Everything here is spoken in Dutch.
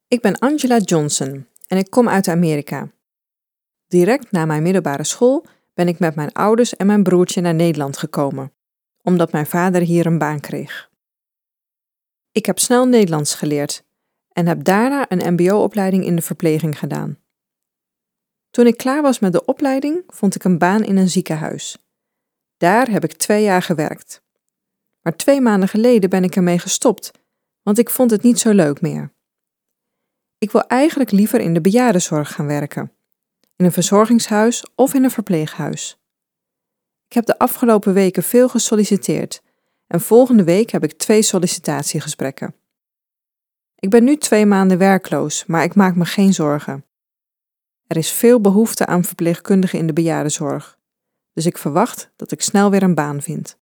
Ik ben Angela Johnson en ik kom uit Amerika. Direct na mijn middelbare school ben ik met mijn ouders en mijn broertje naar Nederland gekomen, omdat mijn vader hier een baan kreeg. Ik heb snel Nederlands geleerd en heb daarna een mbo-opleiding in de verpleging gedaan. Toen ik klaar was met de opleiding, vond ik een baan in een ziekenhuis. Daar heb ik 2 jaar gewerkt. Maar 2 maanden geleden ben ik ermee gestopt, want ik vond het niet zo leuk meer. Ik wil eigenlijk liever in de bejaardenzorg gaan werken, in een verzorgingshuis of in een verpleeghuis. Ik heb de afgelopen weken veel gesolliciteerd en volgende week heb ik 2 sollicitatiegesprekken. Ik ben nu 2 maanden werkloos, maar ik maak me geen zorgen. Er is veel behoefte aan verpleegkundigen in de bejaardenzorg, dus ik verwacht dat ik snel weer een baan vind.